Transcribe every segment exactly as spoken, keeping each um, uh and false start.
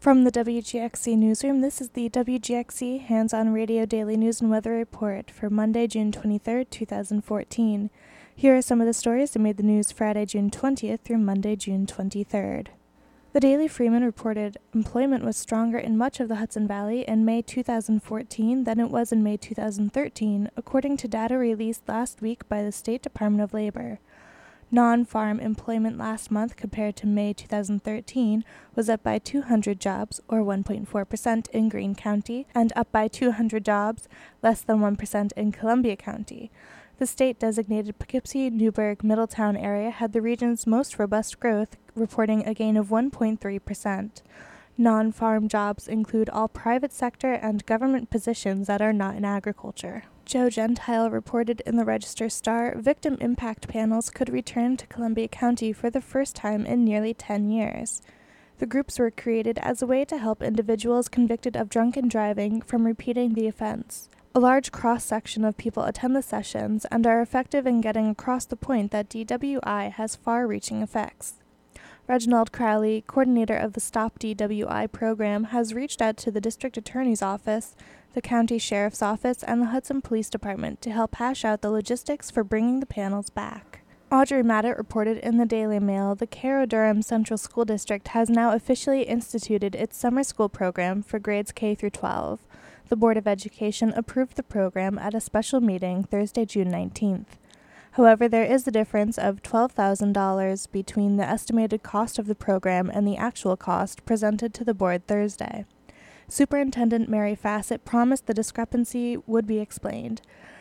From the W G X C Newsroom, this is the W G X C Hands-On Radio Daily News and Weather Report for Monday, June twenty-third, two thousand fourteen. Here are some of the stories that made the news Friday, June twentieth through Monday, June twenty-third. The Daily Freeman reported employment was stronger in much of the Hudson Valley in May two thousand fourteen than it was in May two thousand thirteen, according to data released last week by the State Department of Labor. Non-farm employment last month compared to May two thousand thirteen was up by two hundred jobs, or one point four percent in Greene County, and up by two hundred jobs, less than one percent in Columbia County. The state-designated Poughkeepsie, Newburgh, Middletown area had the region's most robust growth, reporting a gain of one point three percent. Non-farm jobs include all private sector and government positions that are not in agriculture. Joe Gentile reported in the Register-Star victim impact panels could return to Columbia County for the first time in nearly ten years. The groups were created as a way to help individuals convicted of drunken driving from repeating the offense. A large cross-section of people attend the sessions and are effective in getting across the point that D W I has far-reaching effects. Reginald Crowley, coordinator of the Stop D W I program, has reached out to the District Attorney's Office, the County Sheriff's Office, and the Hudson Police Department to help hash out the logistics for bringing the panels back. Audrey Maddett reported in the Daily Mail the Carroll-Durham Central School District has now officially instituted its summer school program for grades K through twelve. The Board of Education approved the program at a special meeting Thursday, June nineteenth. However, there is a difference of twelve thousand dollars between the estimated cost of the program and the actual cost presented to the board Thursday. Superintendent Mary Fassett promised the discrepancy would be explained.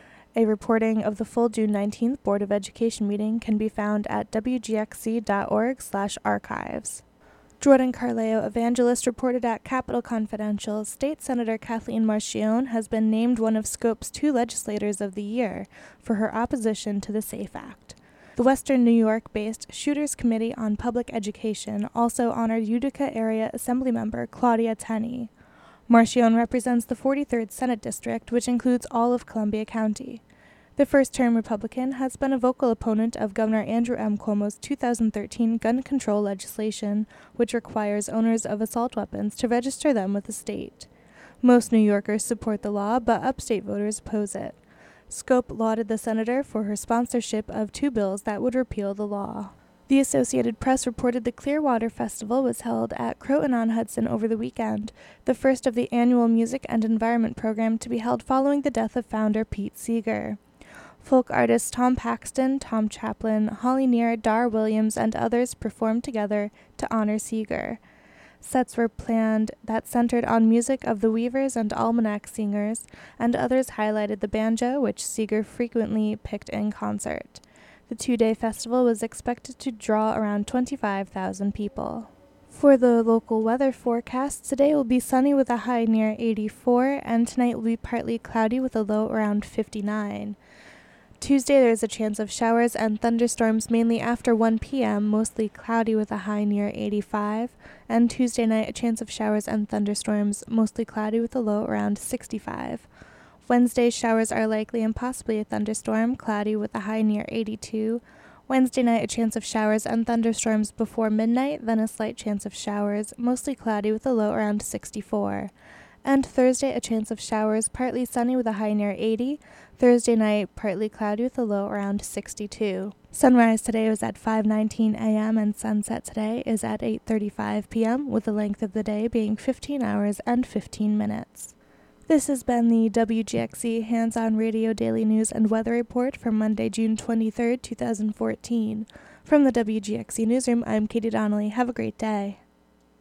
A reporting of the full June nineteenth Board of Education meeting can be found at w g x c dot org slash archives. Jordan Carleo Evangelist reported at Capitol Confidential, State Senator Kathleen Marchione has been named one of Scope's two Legislators of the Year for her opposition to the SAFE Act. The Western New York-based Shooters Committee on Public Education also honored Utica Area Assemblymember Claudia Tenney. Marchione represents the forty-third Senate District, which includes all of Columbia County. The first-term Republican has been a vocal opponent of Governor Andrew M. Cuomo's two thousand thirteen gun control legislation, which requires owners of assault weapons to register them with the state. Most New Yorkers support the law, but upstate voters oppose it. Scope lauded the senator for her sponsorship of two bills that would repeal the law. The Associated Press reported the Clearwater Festival was held at Croton-on-Hudson over the weekend, the first of the annual music and environment program to be held following the death of founder Pete Seeger. Folk artists Tom Paxton, Tom Chaplin, Holly Near, Dar Williams, and others performed together to honor Seeger. Sets were planned that centered on music of the Weavers and Almanac Singers, and others highlighted the banjo, which Seeger frequently picked in concert. The two-day festival was expected to draw around twenty-five thousand people. For the local weather forecast, today will be sunny with a high near eighty-four, and tonight will be partly cloudy with a low around fifty-nine. Tuesday, there is a chance of showers and thunderstorms mainly after one p.m., mostly cloudy with a high near eighty-five, and Tuesday night, a chance of showers and thunderstorms, mostly cloudy with a low around sixty-five. Wednesday, showers are likely and possibly a thunderstorm, cloudy with a high near eighty-two. Wednesday night, a chance of showers and thunderstorms before midnight, then a slight chance of showers, mostly cloudy with a low around sixty-four. And Thursday, a chance of showers, partly sunny with a high near eighty. Thursday night, partly cloudy with a low around sixty-two. Sunrise today was at five nineteen a.m. and sunset today is at eight thirty-five p.m., with the length of the day being fifteen hours and fifteen minutes. This has been the W G X C Hands-On Radio Daily News and Weather Report for Monday, June twenty-third, two thousand fourteen. From the W G X C Newsroom, I'm Katie Donnelly. Have a great day.